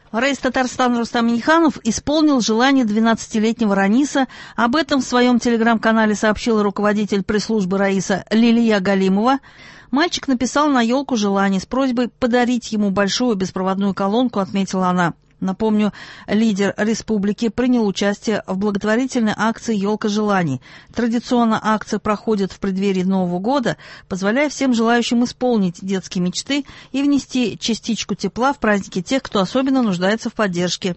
Раис Татарстана Рустам Минниханов исполнил желание 12-летнего Раниса. Об этом в своем телеграм-канале сообщила руководитель пресс-службы Раиса Лилия Галимова. Мальчик написал на елку желание с просьбой подарить ему большую беспроводную колонку, отметила она. Напомню, лидер республики принял участие в благотворительной акции «Елка желаний». Традиционно акция проходит в преддверии Нового года, позволяя всем желающим исполнить детские мечты и внести частичку тепла в праздники тех, кто особенно нуждается в поддержке.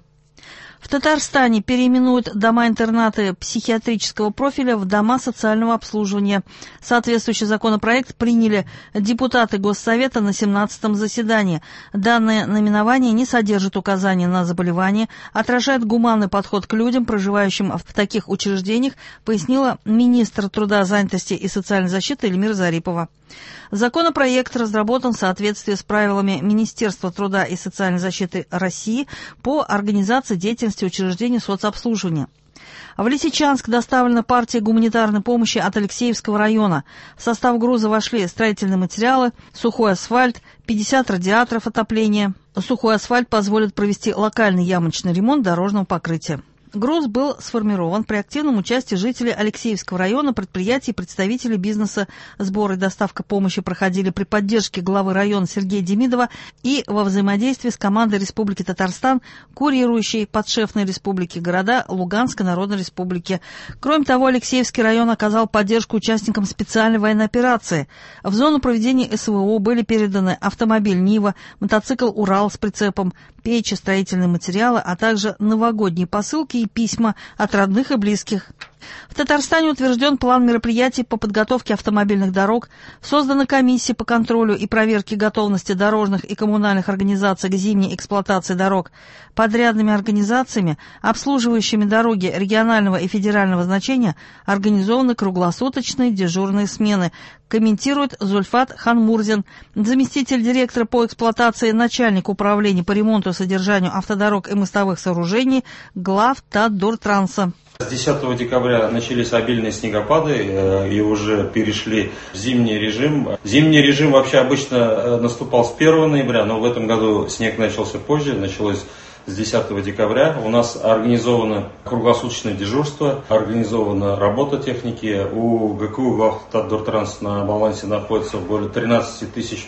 В Татарстане переименуют дома-интернаты психиатрического профиля в дома социального обслуживания. Соответствующий законопроект приняли депутаты Госсовета на 17-м заседании. Данное наименование не содержит указаний на заболевание, отражает гуманный подход к людям, проживающим в таких учреждениях, пояснила министр труда, занятости и социальной защиты Эльмира Зарипова. Законопроект разработан в соответствии с правилами Министерства труда и социальной защиты России по организации деятельности учреждений соцобслуживания. В Лисичанск доставлена партия гуманитарной помощи от Алексеевского района. В состав груза вошли строительные материалы, сухой асфальт, 50 радиаторов отопления. Сухой асфальт позволит провести локальный ямочный ремонт дорожного покрытия. Груз был сформирован при активном участии жителей Алексеевского района, предприятий и представителей бизнеса. Сбор и доставка помощи проходили при поддержке главы района Сергея Демидова и во взаимодействии с командой Республики Татарстан, курирующей подшефные республики города Луганской Народной Республики. Кроме того, Алексеевский район оказал поддержку участникам специальной военной операции. В зону проведения СВО были переданы автомобиль «Нива», мотоцикл «Урал» с прицепом, печи, строительные материалы, а также новогодние посылки и письма от родных и близких. В Татарстане утвержден план мероприятий по подготовке автомобильных дорог, создана комиссия по контролю и проверке готовности дорожных и коммунальных организаций к зимней эксплуатации дорог. Подрядными организациями, обслуживающими дороги регионального и федерального значения, организованы круглосуточные дежурные смены, комментирует Зульфат Ханмурзин, заместитель директора по эксплуатации, начальник управления по ремонту и содержанию автодорог и мостовых сооружений, глав Татдортранса. С 10 декабря начались обильные снегопады и уже перешли в зимний режим. Зимний режим вообще обычно наступал с 1 ноября, но в этом году снег начался позже, началось с 10 декабря. У нас организовано круглосуточное дежурство, организована работа техники. У ГКУ Главтаттдортранс на балансе находится более 13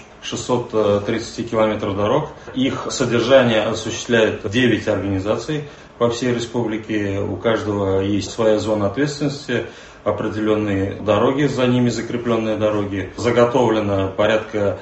630 километров дорог. Их содержание осуществляет 9 организаций по всей республике. У каждого есть своя зона ответственности, определенные дороги, за ними закрепленные дороги. Заготовлено порядка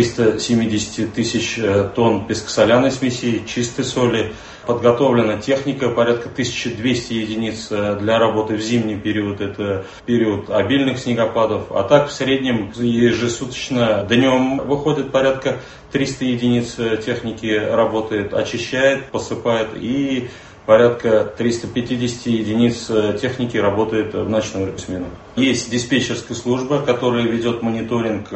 370 тысяч тонн пескосоляной смеси, чистой соли. Подготовлена техника, порядка 1200 единиц для работы в зимний период, это период обильных снегопадов. А так в среднем ежесуточно днем выходит порядка 300 единиц техники, работает, очищает, посыпает, и порядка 350 единиц техники работает в ночную смену. Есть диспетчерская служба, которая ведет мониторинг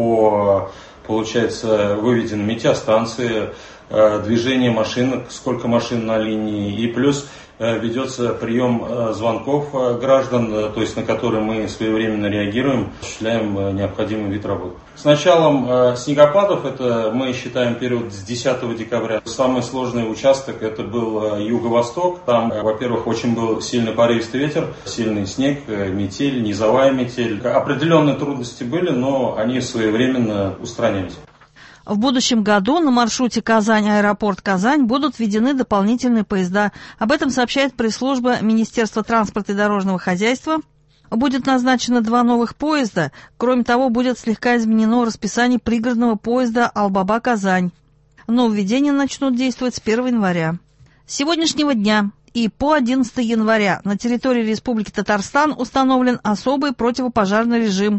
по, получается, выведены метеостанции, движение машин, сколько машин на линии, и плюс ведется прием звонков граждан, то есть на которые мы своевременно реагируем, осуществляем необходимый вид работы. С началом снегопадов, это мы считаем период с 10 декабря, самый сложный участок это был юго-восток. Там, во-первых, очень был сильный порывистый ветер, сильный снег, метель, низовая метель. Определенные трудности были, но они своевременно устранились. В будущем году на маршруте Казань-Аэропорт Казань будут введены дополнительные поезда. Об этом сообщает пресс-служба Министерства транспорта и дорожного хозяйства. Будет назначено 2 новых поезда. Кроме того, будет слегка изменено расписание пригородного поезда Албаба-Казань. Нововведения начнут действовать с 1 января. С сегодняшнего дня и по 11 января на территории Республики Татарстан установлен особый противопожарный режим.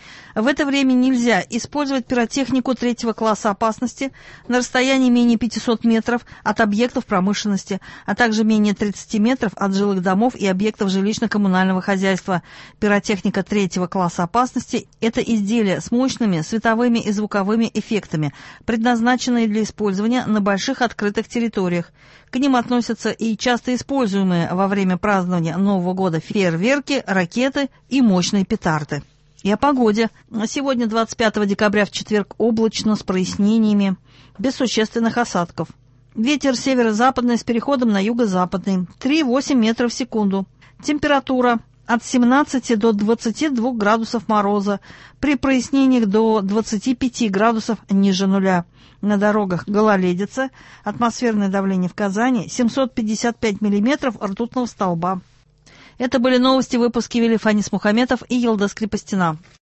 В это время нельзя использовать пиротехнику 3-го класса опасности на расстоянии менее 500 метров от объектов промышленности, а также менее 30 метров от жилых домов и объектов жилищно-коммунального хозяйства. Пиротехника 3-го класса опасности – это изделия с мощными световыми и звуковыми эффектами, предназначенные для использования на больших открытых территориях. К ним относятся и часто используемые во время празднования Нового года фейерверки, ракеты и мощные петарды. И о погоде. Сегодня, 25 декабря, в четверг, облачно, с прояснениями, без существенных осадков. Ветер северо-западный с переходом на юго-западный. 3,8 метров в секунду. Температура от 17 до 22 градусов мороза. При прояснениях до 25 градусов ниже нуля. На дорогах гололедица. Атмосферное давление в Казани 755 миллиметров ртутного столба. Это были новости, выпуски вели Фанис Мухаметов и Елдас Крепостина.